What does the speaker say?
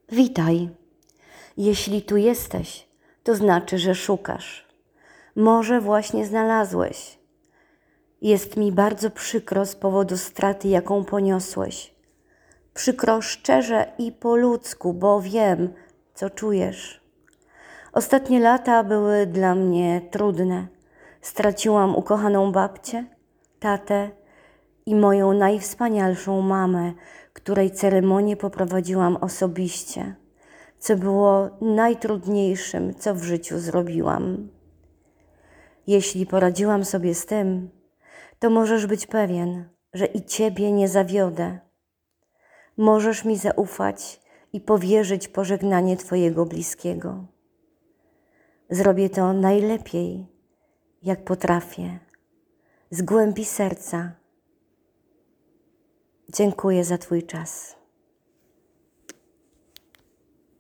Witaj. Jeśli tu jesteś, to znaczy, że szukasz. Może właśnie znalazłeś. Jest mi bardzo przykro z powodu straty, jaką poniosłeś. Przykro szczerze i po ludzku, bo wiem, co czujesz. Ostatnie lata były dla mnie trudne. Straciłam ukochaną babcię, tatę i moją najwspanialszą mamę, której ceremonię poprowadziłam osobiście, co było najtrudniejszym, co w życiu zrobiłam. Jeśli poradziłam sobie z tym, to możesz być pewien, że i Ciebie nie zawiodę. Możesz mi zaufać i powierzyć pożegnanie Twojego bliskiego. Zrobię to najlepiej, jak potrafię, z głębi serca. Dziękuję za Twój czas.